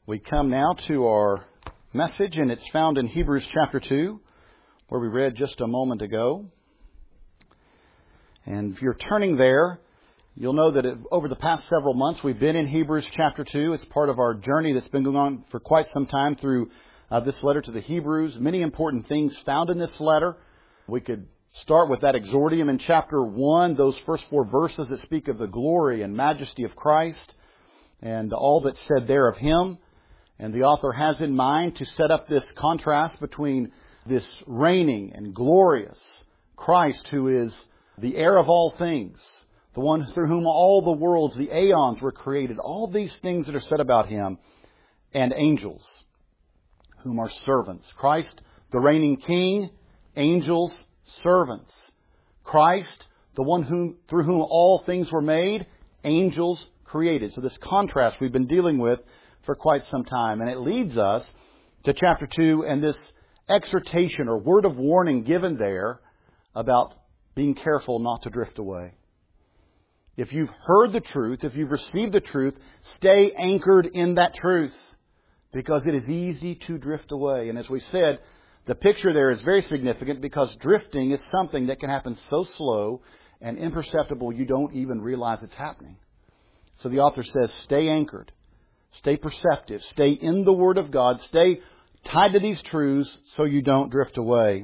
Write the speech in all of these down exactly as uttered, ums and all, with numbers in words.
We come now to our message, and it's found in Hebrews chapter two, where we read just a moment ago. And if you're turning there, you'll know that it, over the past several months we've been in Hebrews chapter two. It's part of our journey that's been going on for quite some time through uh, this letter to the Hebrews. Many important things found in this letter. We could start with that exordium in chapter one, those first four verses that speak of the glory and majesty of Christ and all that's said there of Him. And the author has in mind to set up this contrast between this reigning and glorious Christ, who is the heir of all things, the one through whom all the worlds, the aeons were created, all these things that are said about Him, and angels, whom are servants. Christ, the reigning King, angels, servants. Christ, the one whom, through whom all things were made, angels created. So this contrast we've been dealing with for quite some time. And it leads us to chapter two and this exhortation or word of warning given there about being careful not to drift away. If you've heard the truth, if you've received the truth, stay anchored in that truth, because it is easy to drift away. And as we said, the picture there is very significant because drifting is something that can happen so slow and imperceptible you don't even realize it's happening. So the author says, stay anchored, stay perceptive, stay in the Word of God, stay tied to these truths so you don't drift away.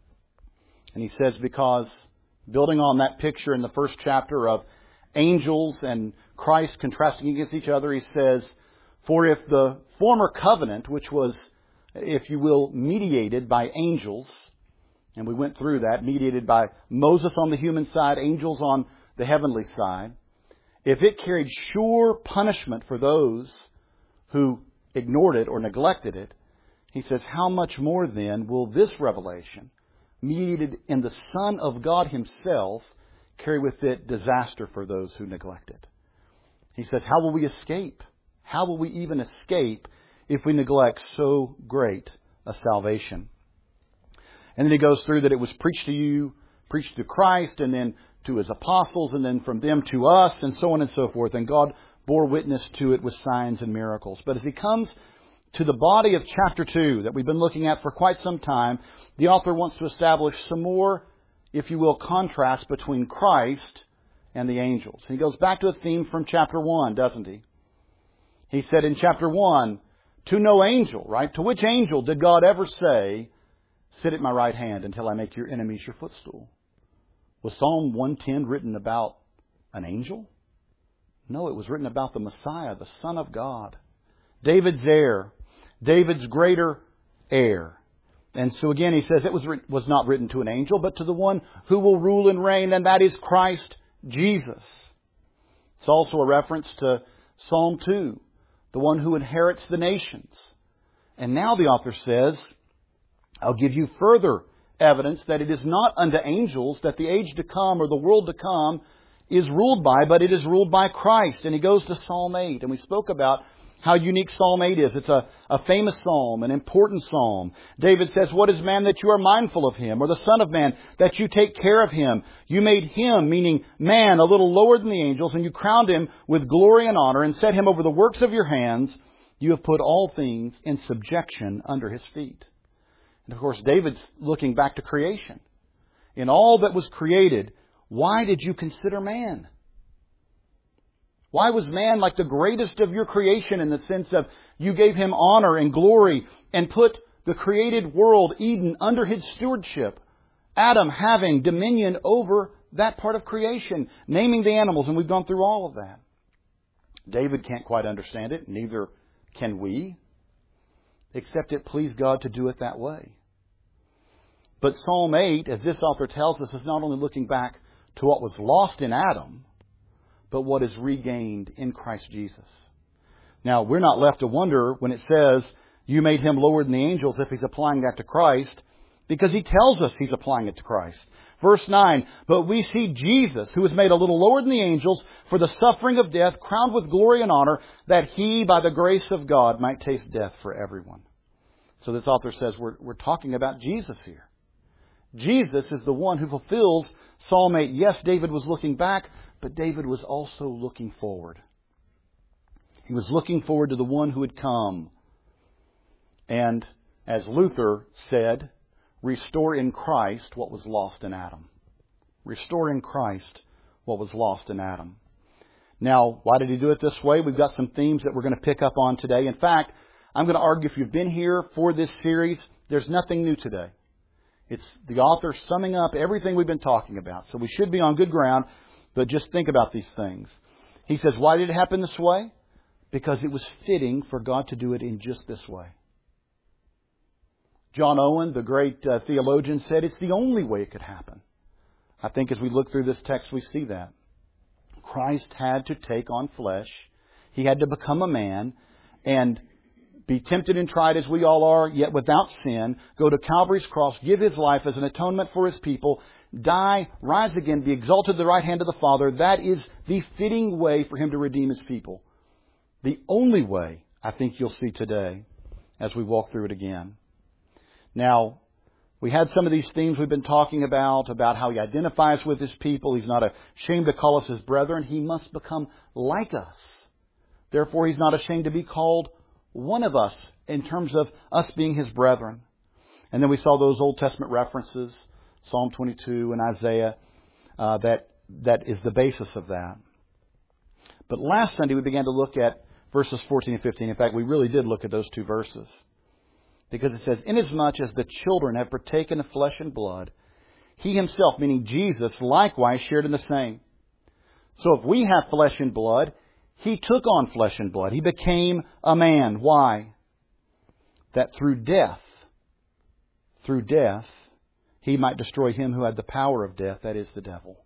And he says, because building on that picture in the first chapter of angels and Christ contrasting against each other, he says, for if the former covenant, which was, if you will, mediated by angels, and we went through that, mediated by Moses on the human side, angels on the heavenly side, if it carried sure punishment for those who ignored it or neglected it, he says, how much more then will this revelation, mediated in the Son of God Himself, carry with it disaster for those who neglect it? He says, how will we escape? How will we even escape if we neglect so great a salvation? And then he goes through that it was preached to you, preached to Christ, and then to His apostles, and then from them to us, and so on and so forth. And God bore witness to it with signs and miracles. But as he comes to the body of chapter two that we've been looking at for quite some time, the author wants to establish some more, if you will, contrast between Christ and the angels. He goes back to a theme from chapter one, doesn't he? He said in chapter one, to no angel, right? To which angel did God ever say, sit at my right hand until I make your enemies your footstool? Was Psalm one ten written about an angel? No, it was written about the Messiah, the Son of God. David's heir. David's greater heir. And so again, he says it was, was not written to an angel, but to the one who will rule and reign, and that is Christ Jesus. It's also a reference to Psalm two, the one who inherits the nations. And now the author says, I'll give you further evidence that it is not unto angels that the age to come or the world to come is ruled by, but it is ruled by Christ. And he goes to Psalm eight. And we spoke about how unique Psalm eight is. It's a, a famous psalm, an important psalm. David says, what is man that you are mindful of him, or the son of man that you take care of him? You made him, meaning man, a little lower than the angels, and you crowned him with glory and honor and set him over the works of your hands. You have put all things in subjection under his feet. And of course, David's looking back to creation. In all that was created, why did you consider man? Why was man like the greatest of your creation in the sense of you gave him honor and glory and put the created world, Eden, under his stewardship? Adam having dominion over that part of creation, naming the animals, and we've gone through all of that. David can't quite understand it, neither can we, except it pleased God to do it that way. But Psalm eight, as this author tells us, is not only looking back to what was lost in Adam, but what is regained in Christ Jesus. Now, we're not left to wonder when it says, you made him lower than the angels, if he's applying that to Christ, because he tells us he's applying it to Christ. Verse nine, but we see Jesus, who was made a little lower than the angels for the suffering of death, crowned with glory and honor, that he, by the grace of God, might taste death for everyone. So this author says we're, we're talking about Jesus here. Jesus is the one who fulfills Psalm eight. Yes, David was looking back, but David was also looking forward. He was looking forward to the one who would come. And as Luther said, restore in Christ what was lost in Adam. Restore in Christ what was lost in Adam. Now, why did he do it this way? We've got some themes that we're going to pick up on today. In fact, I'm going to argue if you've been here for this series, there's nothing new today. It's the author summing up everything we've been talking about. So we should be on good ground, but just think about these things. He says, why did it happen this way? Because it was fitting for God to do it in just this way. John Owen, the great uh, theologian, said it's the only way it could happen. I think as we look through this text, we see that. Christ had to take on flesh. He had to become a man and be tempted and tried as we all are, yet without sin, go to Calvary's cross, give His life as an atonement for His people, die, rise again, be exalted to the right hand of the Father. That is the fitting way for Him to redeem His people. The only way, I think you'll see today as we walk through it again. Now, we had some of these themes we've been talking about, about how He identifies with His people. He's not ashamed to call us His brethren. He must become like us. Therefore, He's not ashamed to be called one of us in terms of us being His brethren. And then we saw those Old Testament references, Psalm twenty-two and Isaiah, uh, that that is the basis of that. But last Sunday we began to look at verses fourteen and fifteen. In fact, we really did look at those two verses. Because it says, inasmuch as the children have partaken of flesh and blood, He Himself, meaning Jesus, likewise shared in the same. So if we have flesh and blood, He took on flesh and blood. He became a man. Why? That through death, through death, He might destroy him who had the power of death, that is the devil.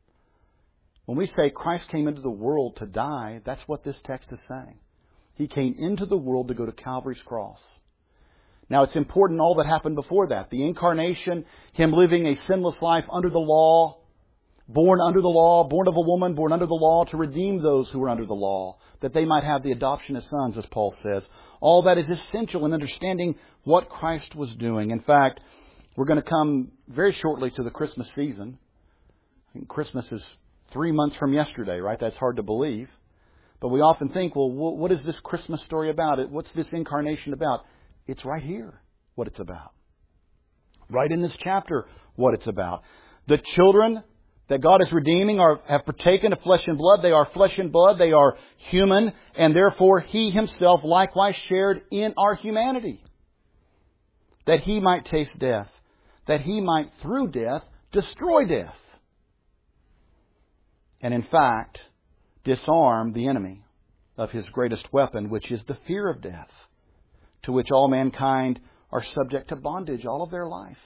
When we say Christ came into the world to die, that's what this text is saying. He came into the world to go to Calvary's cross. Now, it's important all that happened before that. The incarnation, Him living a sinless life under the law, born under the law, born of a woman, born under the law, to redeem those who were under the law, that they might have the adoption as sons, as Paul says. All that is essential in understanding what Christ was doing. In fact, we're going to come very shortly to the Christmas season. Christmas is three months from yesterday, right? That's hard to believe. But we often think, well, what is this Christmas story about? What's this incarnation about? It's right here what it's about. Right in this chapter what it's about. The children that God is redeeming are, have partaken of flesh and blood. They are flesh and blood. They are human. And therefore He Himself likewise shared in our humanity. That He might taste death. That He might, through death, destroy death. And in fact, disarm the enemy of his greatest weapon, which is the fear of death, to which all mankind are subject to bondage all of their life.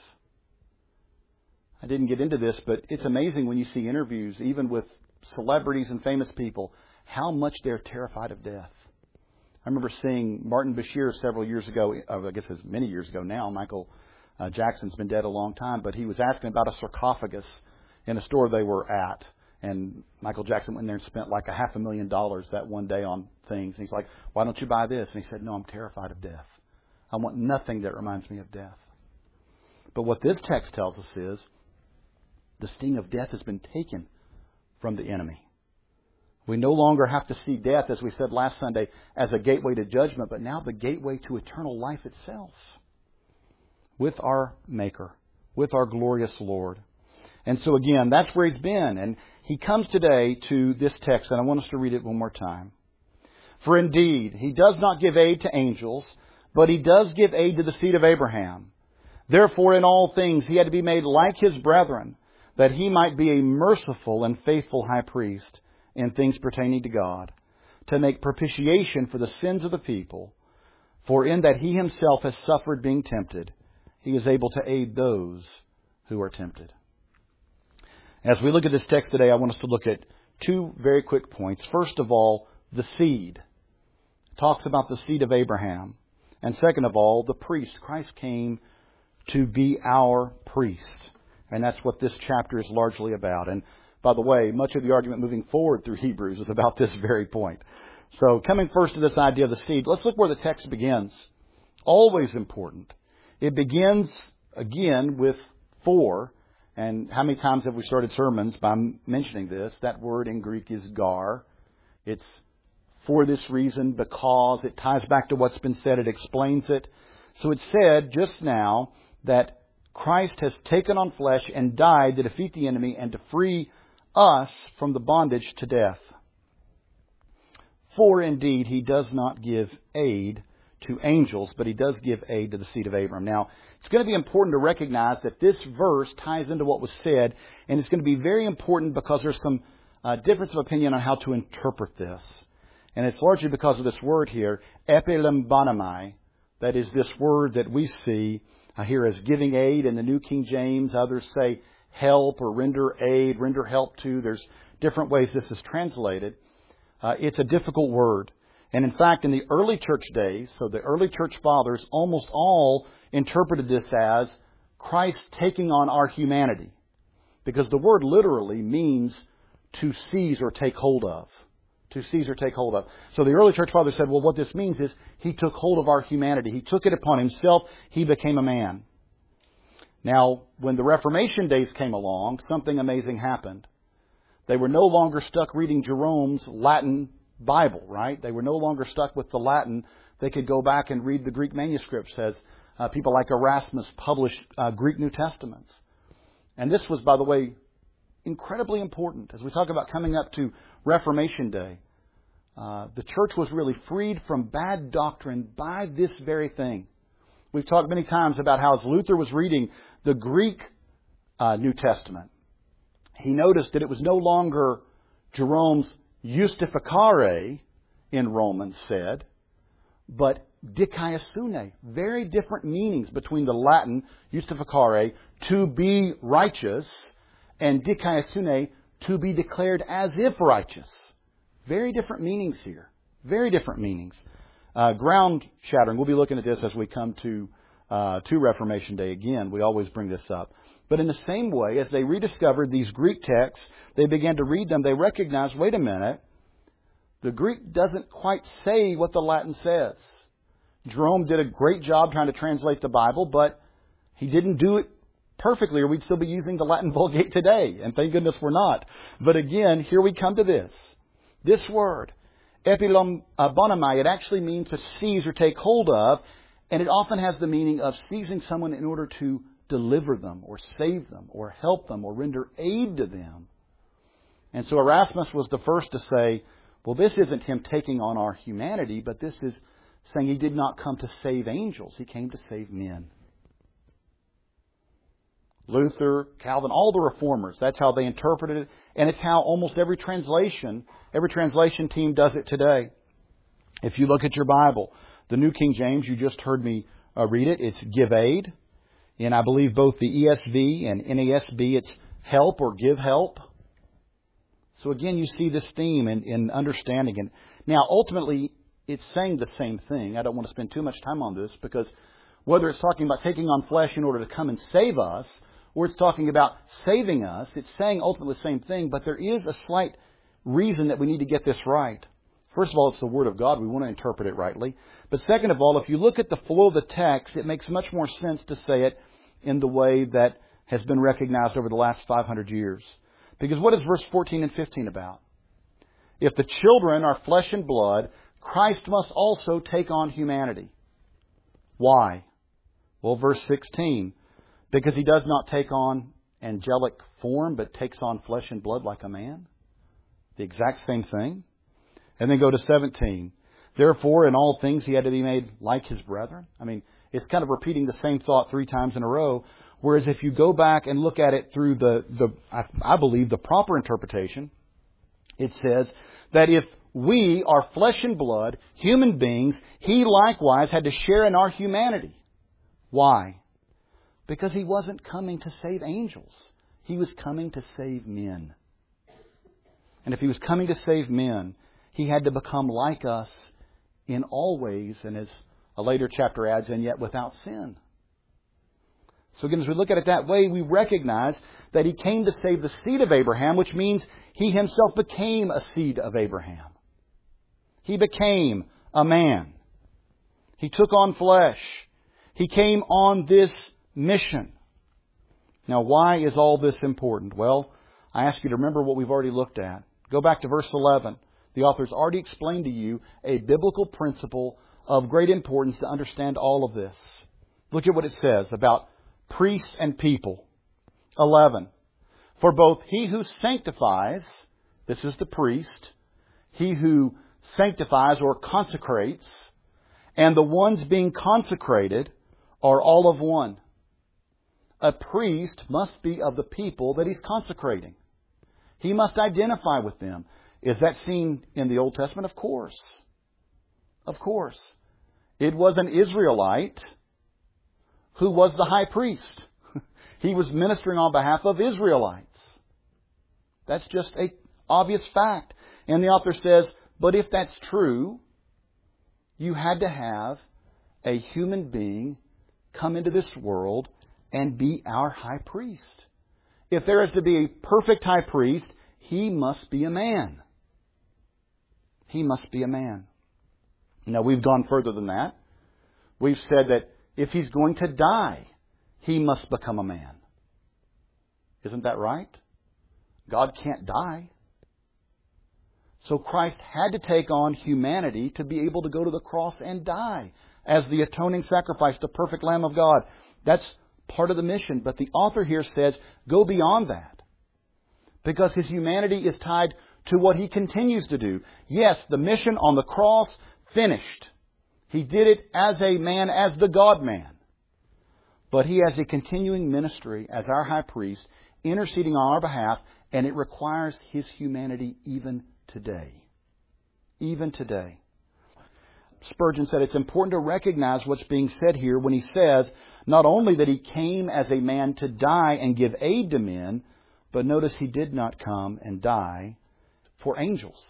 I didn't get into this, but it's amazing when you see interviews, even with celebrities and famous people, how much they're terrified of death. I remember seeing Martin Bashir several years ago, I guess it's many years ago now. Michael uh, Jackson's been dead a long time, but he was asking about a sarcophagus in a store they were at. And Michael Jackson went in there and spent like a half a million dollars that one day on things. And he's like, why don't you buy this? And he said, no, I'm terrified of death. I want nothing that reminds me of death. But what this text tells us is the sting of death has been taken from the enemy. We no longer have to see death, as we said last Sunday, as a gateway to judgment, but now the gateway to eternal life itself with our Maker, with our glorious Lord. And so again, that's where He's been. And He comes today to this text, and I want us to read it one more time. For indeed, He does not give aid to angels, but He does give aid to the seed of Abraham. Therefore, in all things, He had to be made like His brethren, that He might be a merciful and faithful high priest in things pertaining to God, to make propitiation for the sins of the people. For in that He Himself has suffered being tempted, He is able to aid those who are tempted. As we look at this text today, I want us to look at two very quick points. First of all, the seed. It talks about the seed of Abraham. And second of all, the priest. Christ came to be our priest. And that's what this chapter is largely about. And by the way, much of the argument moving forward through Hebrews is about this very point. So coming first to this idea of the seed, let's look where the text begins. Always important. It begins, again, with for. And how many times have we started sermons by mentioning this? That word in Greek is gar. It's for this reason, because. It ties back to what's been said. It explains it. So it said just now that Christ has taken on flesh and died to defeat the enemy and to free us from the bondage to death. For indeed, He does not give aid to angels, but He does give aid to the seed of Abraham. Now, it's going to be important to recognize that this verse ties into what was said, and it's going to be very important because there's some uh, difference of opinion on how to interpret this. And it's largely because of this word here, epilembanamai. That is this word that we see uh, here as giving aid in the New King James. Others say help or render aid, render help to. There's different ways this is translated. Uh, it's a difficult word. And in fact, in the early church days, so the early church fathers almost all interpreted this as Christ taking on our humanity. Because the word literally means to seize or take hold of. To seize or take hold of. So the early church fathers said, well, what this means is He took hold of our humanity. He took it upon Himself. He became a man. Now, when the Reformation days came along, something amazing happened. They were no longer stuck reading Jerome's Latin Bible, right? They were no longer stuck with the Latin. They could go back and read the Greek manuscripts as uh, people like Erasmus published uh, Greek New Testaments. And this was, by the way, incredibly important. As we talk about coming up to Reformation Day, uh, the church was really freed from bad doctrine by this very thing. We've talked many times about how as Luther was reading the Greek uh, New Testament, he noticed that it was no longer Jerome's justificare in Romans said, but dikaiosune. Very different meanings between the Latin justificare, to be righteous, and dikaiosune, to be declared as if righteous. Very different meanings here. Very different meanings. Uh, ground shattering. We'll be looking at this as we come to uh, to Reformation Day again. We always bring this up. But in the same way, as they rediscovered these Greek texts, they began to read them. They recognized, wait a minute, the Greek doesn't quite say what the Latin says. Jerome did a great job trying to translate the Bible, but he didn't do it perfectly, or we'd still be using the Latin Vulgate today. And thank goodness we're not. But again, here we come to this. This word, epilembanamai, it actually means to seize or take hold of, and it often has the meaning of seizing someone in order to deliver them, or save them, or help them, or render aid to them. And so Erasmus was the first to say, well, this isn't Him taking on our humanity, but this is saying He did not come to save angels. He came to save men. Luther, Calvin, all the reformers, that's how they interpreted it. And it's how almost every translation, every translation team does it today. If you look at your Bible, the New King James, you just heard me uh, read it, it's give aid. And I believe both the E S V and N A S B, it's help or give help. So again, you see this theme in, in understanding it. Now, ultimately, it's saying the same thing. I don't want to spend too much time on this because whether it's talking about taking on flesh in order to come and save us, or it's talking about saving us, it's saying ultimately the same thing, but there is a slight reason that we need to get this right. First of all, it's the Word of God. We want to interpret it rightly. But second of all, if you look at the flow of the text, it makes much more sense to say it in the way that has been recognized over the last five hundred years. Because what is verse fourteen and fifteen about? If the children are flesh and blood, Christ must also take on humanity. Why? Well, verse sixteen. Because He does not take on angelic form, but takes on flesh and blood like a man. The exact same thing. And then go to seventeen. Therefore, in all things He had to be made like His brethren. I mean, it's kind of repeating the same thought three times in a row. Whereas if you go back and look at it through the, the I, I believe, the proper interpretation, it says that if we are flesh and blood, human beings, He likewise had to share in our humanity. Why? Because He wasn't coming to save angels. He was coming to save men. And if He was coming to save men, He had to become like us in all ways, and as a later chapter adds, and yet without sin. So again, as we look at it that way, we recognize that He came to save the seed of Abraham, which means He Himself became a seed of Abraham. He became a man. He took on flesh. He came on this mission. Now, why is all this important? Well, I ask you to remember what we've already looked at. Go back to verse eleven. The author's already explained to you a biblical principle of great importance to understand all of this. Look at what it says about priests and people. eleven. For both he who sanctifies, this is the priest, he who sanctifies or consecrates, and the ones being consecrated are all of one. A priest must be of the people that he's consecrating. He must identify with them. Is that seen in the Old Testament? Of course. Of course. It was an Israelite who was the high priest. He was ministering on behalf of Israelites. That's just an obvious fact. And the author says, but if that's true, you had to have a human being come into this world and be our high priest. If there is to be a perfect high priest, he must be a man. He must be a man. Now, we've gone further than that. We've said that if he's going to die, he must become a man. Isn't that right? God can't die. So Christ had to take on humanity to be able to go to the cross and die as the atoning sacrifice, the perfect Lamb of God. That's part of the mission. But the author here says, go beyond that. Because his humanity is tied to what he continues to do. Yes, the mission on the cross, finished. He did it as a man, as the God-man. But he has a continuing ministry as our high priest, interceding on our behalf, and it requires his humanity even today. Even today. Spurgeon said it's important to recognize what's being said here when he says not only that he came as a man to die and give aid to men, but notice he did not come and die for angels.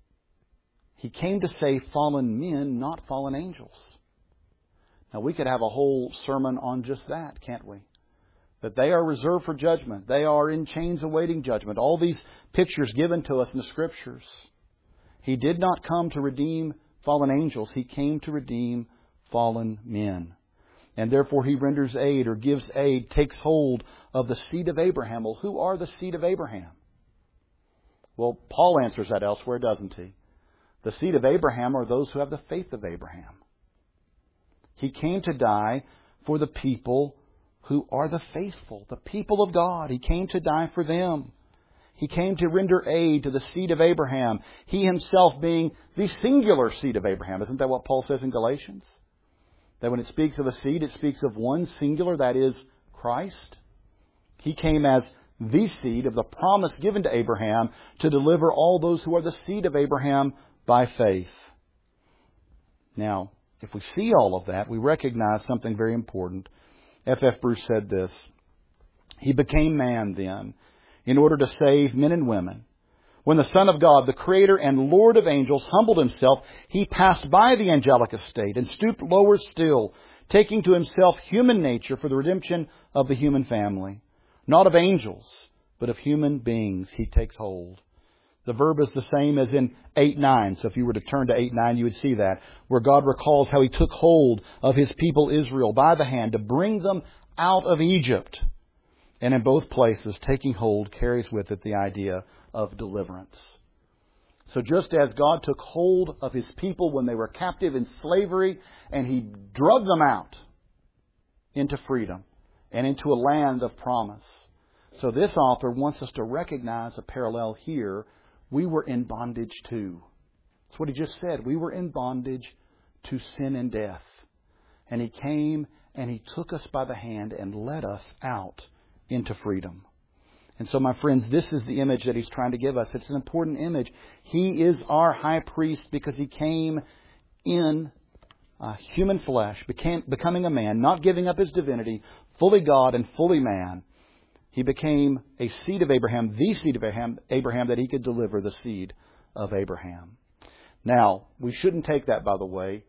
He came to save fallen men, not fallen angels. Now, we could have a whole sermon on just that, can't we? That they are reserved for judgment. They are in chains awaiting judgment. All these pictures given to us in the Scriptures. He did not come to redeem fallen angels. He came to redeem fallen men. And therefore he renders aid or gives aid, takes hold of the seed of Abraham. Well, who are the seed of Abraham? Well, Paul answers that elsewhere, doesn't he? The seed of Abraham are those who have the faith of Abraham. He came to die for the people who are the faithful, the people of God. He came to die for them. He came to render aid to the seed of Abraham, he himself being the singular seed of Abraham. Isn't that what Paul says in Galatians? That when it speaks of a seed, it speaks of one singular, that is Christ. He came as the seed of the promise given to Abraham to deliver all those who are the seed of Abraham by faith. Now, if we see all of that, we recognize something very important. F F Bruce said this, he became man then in order to save men and women. When the Son of God, the Creator and Lord of angels, humbled himself, he passed by the angelic estate and stooped lower still, taking to himself human nature for the redemption of the human family. Not of angels, but of human beings he takes hold. The verb is the same as in eight nine. So if you were to turn to eight nine, you would see that, where God recalls how he took hold of his people Israel by the hand to bring them out of Egypt. And in both places, taking hold carries with it the idea of deliverance. So just as God took hold of his people when they were captive in slavery, and he drug them out into freedom and into a land of promise. So this author wants us to recognize a parallel here. We were in bondage too. That's what he just said. We were in bondage to sin and death. And he came and he took us by the hand and led us out into freedom. And so, my friends, this is the image that he's trying to give us. It's an important image. He is our high priest because he came in uh, human flesh, became, becoming a man, not giving up his divinity, fully God and fully man. He became a seed of Abraham, the seed of Abraham, Abraham, that he could deliver the seed of Abraham. Now, we shouldn't take that, by the way,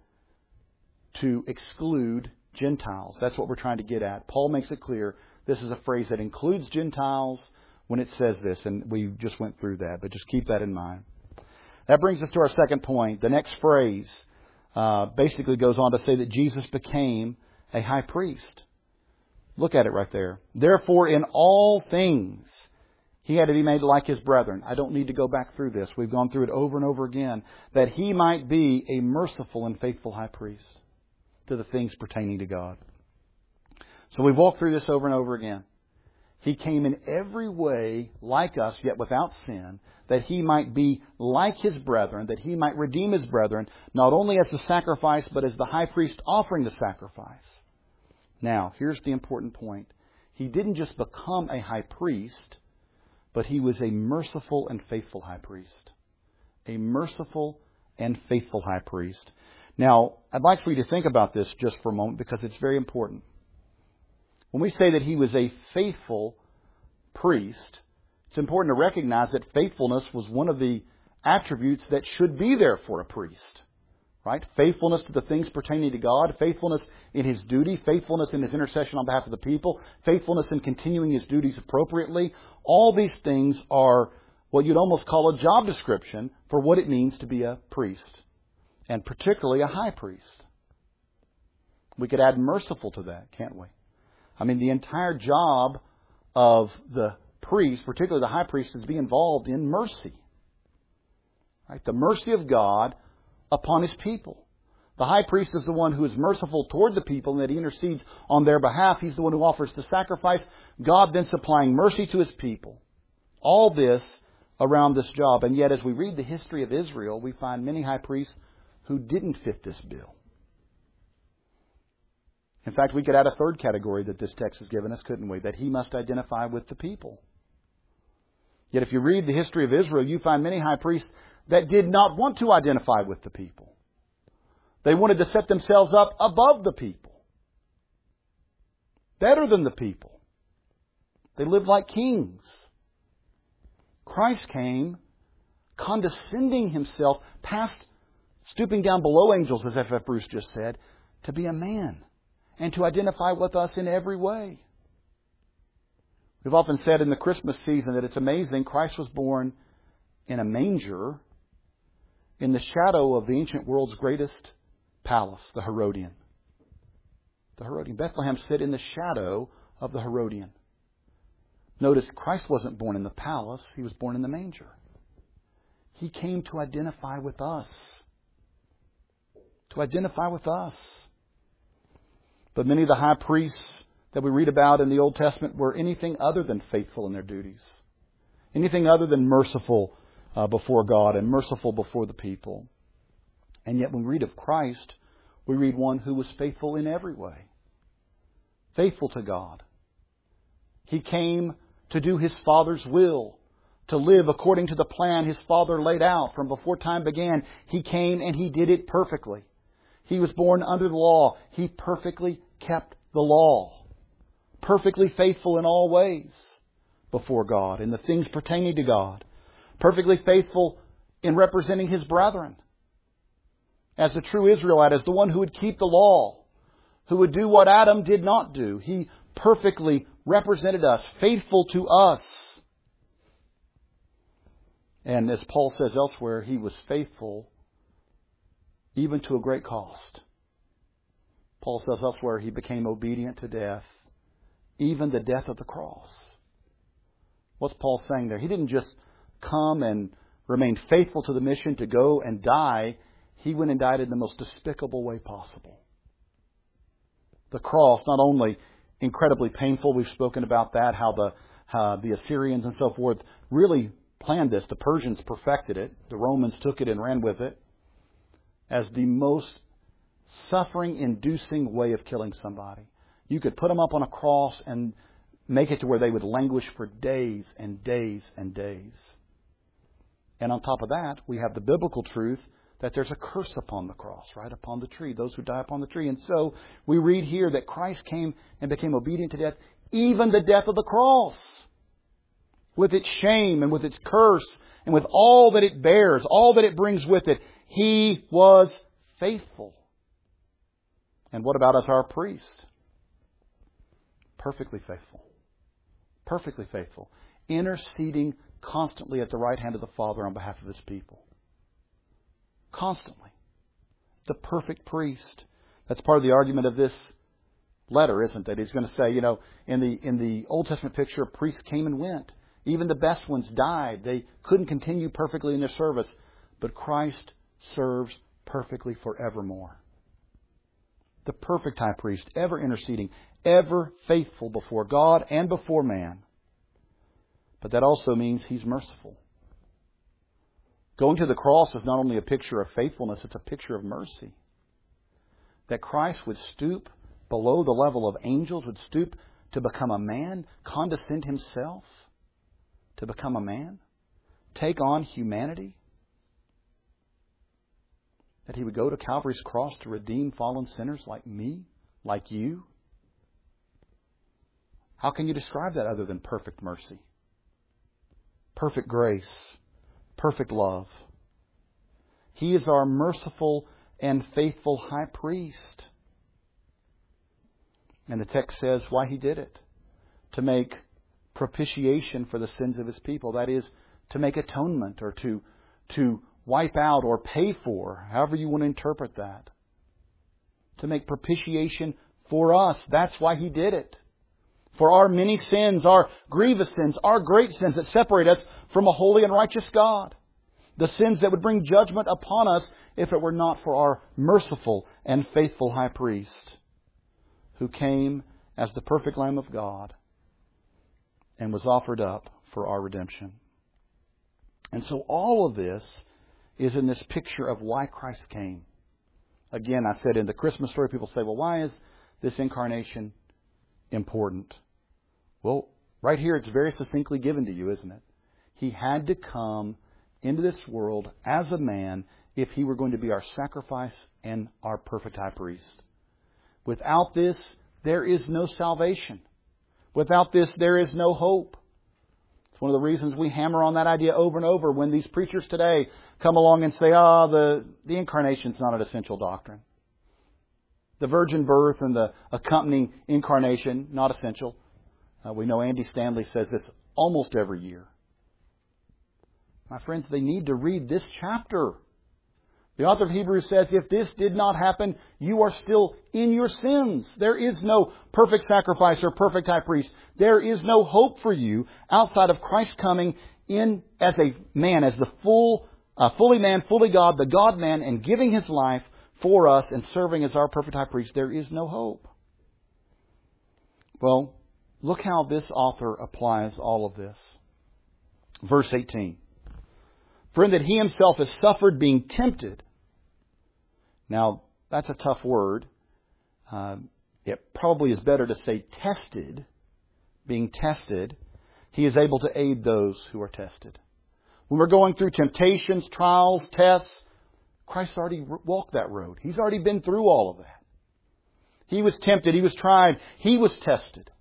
to exclude Gentiles. That's what we're trying to get at. Paul makes it clear this is a phrase that includes Gentiles when it says this, and we just went through that, but just keep that in mind. That brings us to our second point. The next phrase uh, basically goes on to say that Jesus became a high priest. Look at it right there. Therefore, in all things, He had to be made like His brethren. I don't need to go back through this. We've gone through it over and over again. That He might be a merciful and faithful high priest to the things pertaining to God. So we've walked through this over and over again. He came in every way like us, yet without sin, that He might be like His brethren, that He might redeem His brethren, not only as the sacrifice, but as the high priest offering the sacrifice. Now, here's the important point. He didn't just become a high priest, but He was a merciful and faithful high priest. A merciful and faithful high priest. Now, I'd like for you to think about this just for a moment because it's very important. When we say that He was a faithful priest, it's important to recognize that faithfulness was one of the attributes that should be there for a priest. Right? Faithfulness to the things pertaining to God, faithfulness in his duty, faithfulness in his intercession on behalf of the people, faithfulness in continuing his duties appropriately. All these things are what you'd almost call a job description for what it means to be a priest, and particularly a high priest. We could add merciful to that, can't we? I mean, the entire job of the priest, particularly the high priest, is to be involved in mercy. Right? The mercy of God upon His people. The high priest is the one who is merciful toward the people and that he intercedes on their behalf. He's the one who offers the sacrifice. God then supplying mercy to His people. All this around this job. And yet as we read the history of Israel, we find many high priests who didn't fit this bill. In fact, we could add a third category that this text has given us, couldn't we? That he must identify with the people. Yet if you read the history of Israel, you find many high priests that did not want to identify with the people. They wanted to set themselves up above the people. Better than the people. They lived like kings. Christ came condescending Himself past stooping down below angels, as F F Bruce just said, to be a man and to identify with us in every way. We've often said in the Christmas season that it's amazing Christ was born in a manger in the shadow of the ancient world's greatest palace, the Herodian. The Herodian. Bethlehem sit in the shadow of the Herodian. Notice Christ wasn't born in the palace. He was born in the manger. He came to identify with us. To identify with us. But many of the high priests that we read about in the Old Testament were anything other than faithful in their duties. Anything other than merciful uh, before God and merciful before the people. And yet when we read of Christ, we read one who was faithful in every way. Faithful to God. He came to do His Father's will, to live according to the plan His Father laid out from before time began. He came and He did it perfectly. He was born under the law. He perfectly kept the law. Perfectly faithful in all ways before God, in the things pertaining to God. Perfectly faithful in representing His brethren. As the true Israelite, as the one who would keep the law, who would do what Adam did not do. He perfectly represented us, faithful to us. And as Paul says elsewhere, He was faithful even to a great cost. Paul says elsewhere, He became obedient to death, even the death of the cross. What's Paul saying there? He didn't just come and remain faithful to the mission to go and die. He went and died in the most despicable way possible. The cross, not only incredibly painful, we've spoken about that, how the uh, the Assyrians and so forth really planned this. The Persians perfected it. The Romans took it and ran with it as the most suffering-inducing way of killing somebody. You could put them up on a cross and make it to where they would languish for days and days and days. And on top of that, we have the biblical truth that there's a curse upon the cross, right? Upon the tree, those who die upon the tree. And so we read here that Christ came and became obedient to death, even the death of the cross. With its shame and with its curse and with all that it bears, all that it brings with it, He was faithful. And what about as our priest? Perfectly faithful. Perfectly faithful. Interceding constantly at the right hand of the Father on behalf of His people. Constantly. The perfect priest. That's part of the argument of this letter, isn't it? He's going to say, you know, in the in the Old Testament picture, priests came and went. Even the best ones died. They couldn't continue perfectly in their service. But Christ serves perfectly forevermore. The perfect high priest, ever interceding, ever faithful before God and before man. But that also means He's merciful. Going to the cross is not only a picture of faithfulness, it's a picture of mercy. That Christ would stoop below the level of angels, would stoop to become a man, condescend Himself to become a man, take on humanity. That He would go to Calvary's cross to redeem fallen sinners like me, like you. How can you describe that other than perfect mercy? Perfect grace. Perfect love. He is our merciful and faithful high priest. And the text says why He did it. To make propitiation for the sins of His people. That is, to make atonement or to, to wipe out or pay for, however you want to interpret that. To make propitiation for us. That's why He did it. For our many sins, our grievous sins, our great sins that separate us from a holy and righteous God. The sins that would bring judgment upon us if it were not for our merciful and faithful high priest, who came as the perfect Lamb of God and was offered up for our redemption. And so all of this is in this picture of why Christ came. Again, I said in the Christmas story, people say, well, why is this incarnation important? Well, right here it's very succinctly given to you, isn't it? He had to come into this world as a man if He were going to be our sacrifice and our perfect high priest. Without this, there is no salvation. Without this, there is no hope. It's one of the reasons we hammer on that idea over and over when these preachers today come along and say, ah, oh, the, the incarnation is not an essential doctrine. The virgin birth and the accompanying incarnation, not essential. Uh, we know Andy Stanley says this almost every year. My friends, they need to read this chapter. The author of Hebrews says, if this did not happen, you are still in your sins. There is no perfect sacrifice or perfect high priest. There is no hope for you outside of Christ coming in as a man, as the full, uh, fully man, fully God, the God-man, and giving His life for us and serving as our perfect high priest. There is no hope. Well, look how this author applies all of this. Verse eighteen. For in that He Himself has suffered being tempted. Now, that's a tough word. Uh, it probably is better to say tested. Being tested. He is able to aid those who are tested. When we're going through temptations, trials, tests, Christ already walked that road. He's already been through all of that. He was tempted. He was tried. He was tested.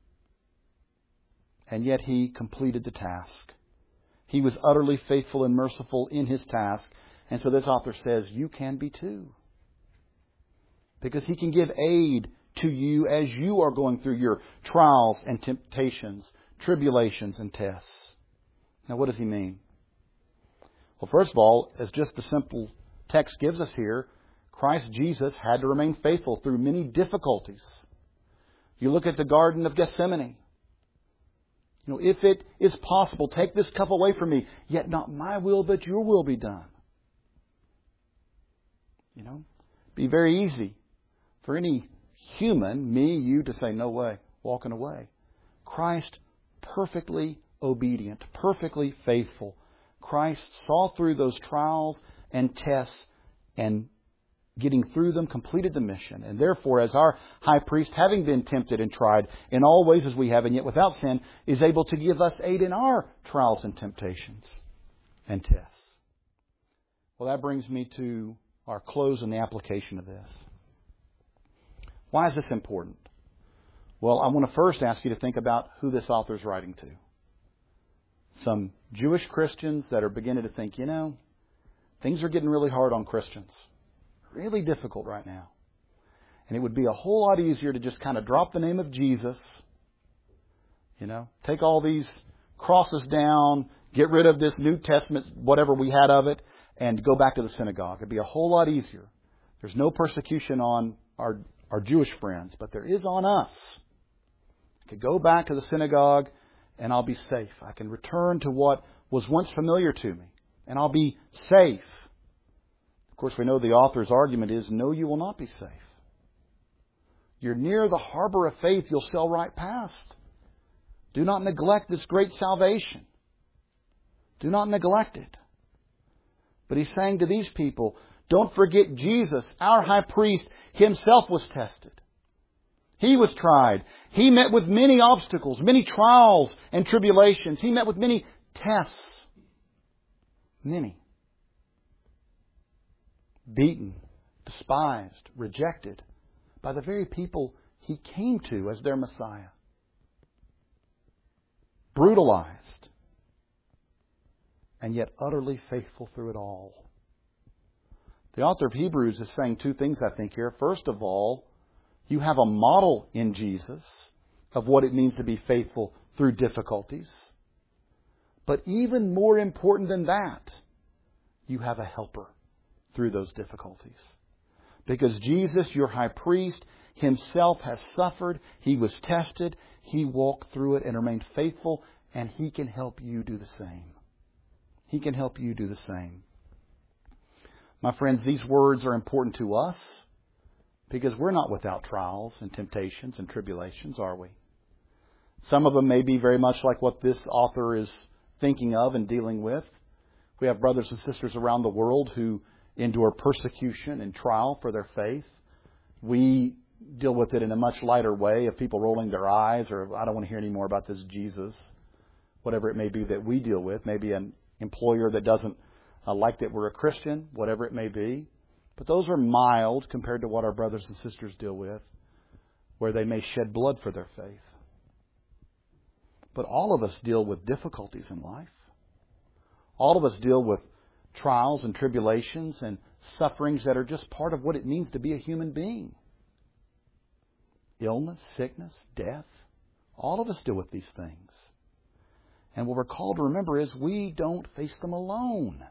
And yet He completed the task. He was utterly faithful and merciful in His task. And so this author says, you can be too. Because He can give aid to you as you are going through your trials and temptations, tribulations and tests. Now what does he mean? Well, first of all, as just the simple text gives us here, Christ Jesus had to remain faithful through many difficulties. You look at the Garden of Gethsemane. You know, if it is possible, take this cup away from me, yet not my will, but your will be done. You know, be very easy for any human, me, you, to say, no way, walking away. Christ, perfectly obedient, perfectly faithful. Christ saw through those trials and tests and getting through them, completed the mission. And therefore, as our high priest, having been tempted and tried in all ways as we have, and yet without sin, is able to give us aid in our trials and temptations and tests. Well, that brings me to our close and the application of this. Why is this important? Well, I want to first ask you to think about who this author is writing to. Some Jewish Christians that are beginning to think, you know, things are getting really hard on Christians. Really difficult right now. And it would be a whole lot easier to just kind of drop the name of Jesus, you know, take all these crosses down, get rid of this New Testament, whatever we had of it, and go back to the synagogue. It'd be a whole lot easier. There's no persecution on our, our Jewish friends, but there is on us. We could go back to the synagogue and I'll be safe. I can return to what was once familiar to me, and I'll be safe. Of course, we know the author's argument is, no, you will not be safe. You're near the harbor of faith, you'll sail right past. Do not neglect this great salvation. Do not neglect it. But he's saying to these people, don't forget Jesus, our high priest, himself was tested. He was tried. He met with many obstacles, many trials and tribulations. He met with many tests. Many. Beaten, despised, rejected by the very people he came to as their Messiah. Brutalized. And yet utterly faithful through it all. The author of Hebrews is saying two things, I think, here. First of all, you have a model in Jesus of what it means to be faithful through difficulties. But even more important than that, you have a helper through those difficulties. Because Jesus, your high priest, himself has suffered. He was tested. He walked through it and remained faithful. And he can help you do the same. He can help you do the same. My friends, these words are important to us because we're not without trials and temptations and tribulations, are we? Some of them may be very much like what this author is thinking of and dealing with. We have brothers and sisters around the world who endure persecution and trial for their faith. We deal with it in a much lighter way of people rolling their eyes or, I don't want to hear any more about this Jesus. Whatever it may be that we deal with. Maybe an employer that doesn't uh, like that we're a Christian, whatever it may be. But those are mild compared to what our brothers and sisters deal with, where they may shed blood for their faith. But all of us deal with difficulties in life. All of us deal with trials and tribulations and sufferings that are just part of what it means to be a human being. Illness, sickness, death. All of us deal with these things. And what we're called to remember is we don't face them alone.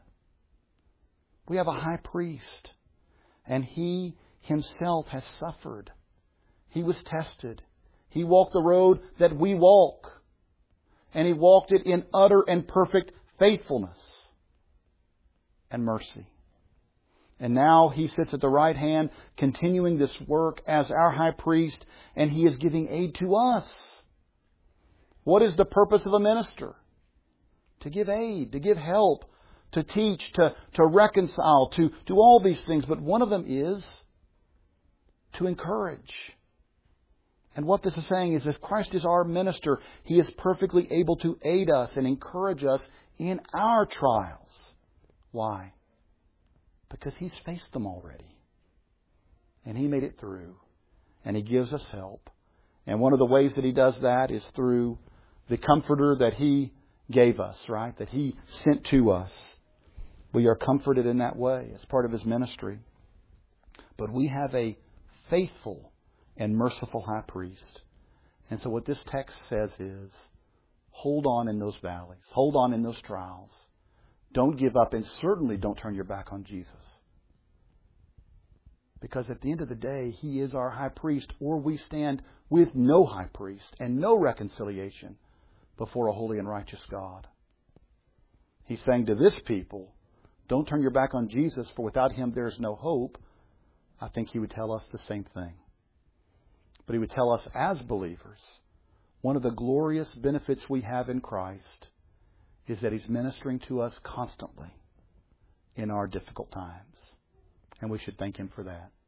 We have a high priest. And He Himself has suffered. He was tested. He walked the road that we walk. And He walked it in utter and perfect faithfulness and mercy. And now He sits at the right hand, continuing this work as our high priest, and He is giving aid to us. What is the purpose of a minister? To give aid, to give help, to teach, to, to reconcile, to do all these things. But one of them is to encourage. And what this is saying is if Christ is our minister, He is perfectly able to aid us and encourage us in our trials. Why? Because He's faced them already. And He made it through. And He gives us help. And one of the ways that He does that is through the Comforter that He gave us, right? That He sent to us. We are comforted in that way as part of His ministry. But we have a faithful and merciful high priest. And so what this text says is, hold on in those valleys. Hold on in those trials. Don't give up, and certainly don't turn your back on Jesus. Because at the end of the day, He is our high priest, or we stand with no high priest and no reconciliation before a holy and righteous God. He's saying to this people, don't turn your back on Jesus, for without Him there is no hope. I think He would tell us the same thing. But He would tell us as believers, one of the glorious benefits we have in Christ is that He's ministering to us constantly in our difficult times. And we should thank Him for that.